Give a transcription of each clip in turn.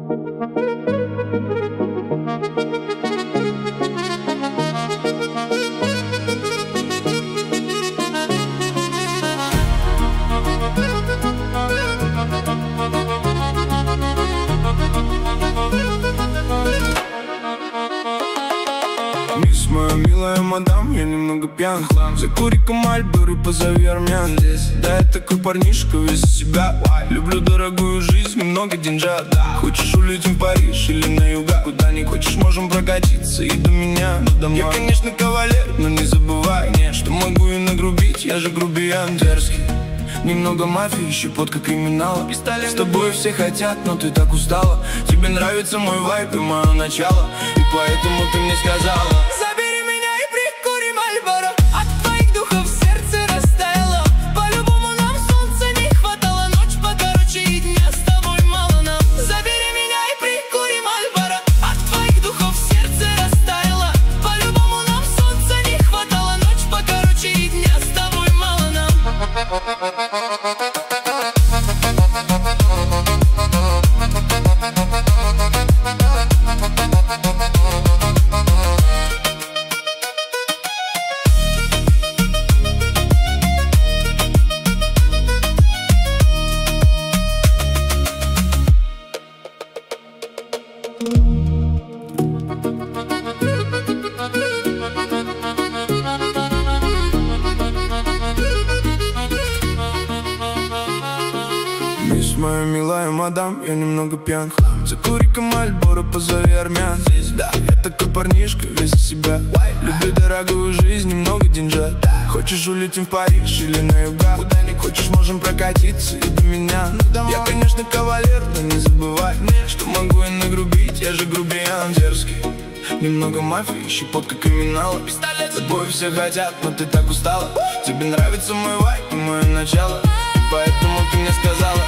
Мисс, моя милая мадам, я немного пьян. Закури-ка Мальборо, позови армян. Да, я такой парнишка, весь из себя. Люблю дорогую жизнь, много деньжат. Хочешь, улетим в Париж или на юга? Куда не хочешь, можем прокатиться и до меня. Я, конечно, кавалер, но не забывай, что могу и нагрубить, я же грубиян дерзкий. Немного мафии, щепотка криминала. С тобой все хотят, но ты так устала. Тебе нравится мой вайб и мое начало, и поэтому ты мне сказала: забери меня и прикури Мальборо. От твоих духов сердце растаяло. По-любому нам солнца не хватало. Ночь покороче и дня с тобой мало нам. Забери меня и прикури Мальборо. От твоих духов сердце растаяло. По-любому нам солнца не хватало. Ночь покороче и дня с тобой мало нам. Мисс, моя милая мадам, я немного пьян. Закури-ка Мальборо, позови армян. Да, я такой парнишка, весь из себя. Люблю дорогую жизнь, немного деньжат. Хочешь, улетим в Париж или на юга? Куда не хочешь, можем прокатиться и до меня. Я, конечно, кавалер, но не забывай, что могу и нагрубить, я же грубиян дерзкий. Немного мафии, щепотка криминала. С тобой все хотят, но ты так устала. Тебе нравится мой вайб и мое начало, и поэтому ты мне сказала: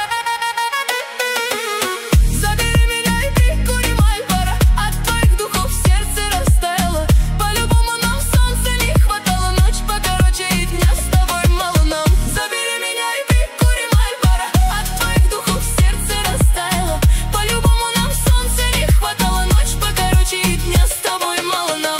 забери меня и прикури Мальборо. От твоих духов сердце растаяло. По-любому нам солнца не хватало. Ночь покороче и дня с тобой мало нам. Забери меня и прикури Мальборо. От твоих духов сердце растаяло. По-любому нам солнца не хватало. Ночь покороче и дня с тобой мало нам.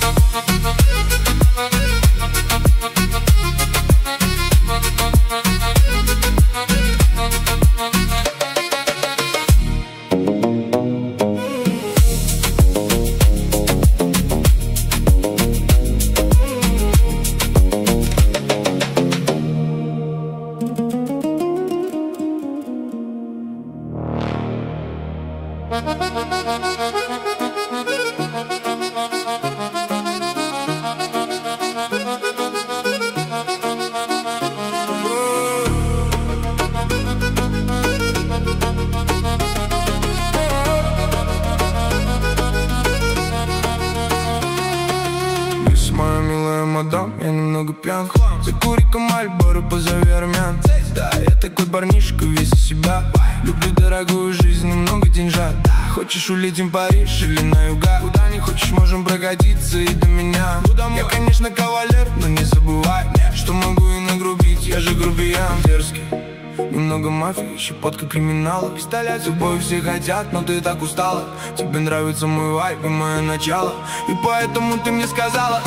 Мисс, моя милая мадам, я немного пьян. Закури-ка Мальборо, позови армян. Да, я такой парнишка, весь из себя. Люблю дорогую жизнь, немного деньжат. Хочешь, улетим в Париж или на юга? Куда не хочешь, можем прокатиться и до меня. Я, конечно, кавалер, но не забывай, что могу и нагрубить, я же грубиян дерзкий. Немного мафии, щепотка криминала. С тобой все хотят, но ты так устала. Тебе нравится мой вайб и мое начало, и поэтому ты мне сказала: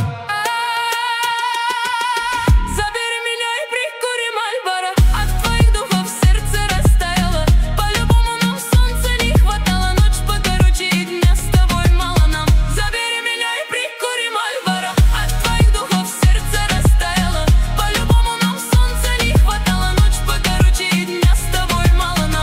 забери меня и прикури Мальборо. От твоих духов сердце растаяло. По-любому нам солнца не хватало. Ночь покороче и дня с тобой мало нам. Забери меня и прикури Мальборо. От твоих духов сердце растаяло. По-любому нам солнца не хватало. Ночь покороче и дня с тобой мало нам.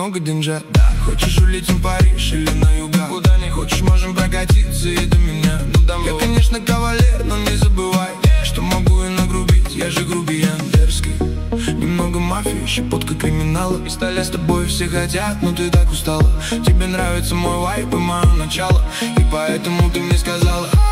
немного деньжат, да. Хочешь, улетим в Париж или на юга? Куда не хочешь, можем прокатиться и до меня. Ну домой. Я, конечно, кавалер, но не забывай, что могу и нагрубить, я же грубиян дерзкий. Немного мафии, щепотка криминала. И стали с тобой все хотят, но ты так устала. Тебе нравится мой вайб и мое начало, и поэтому ты мне сказала: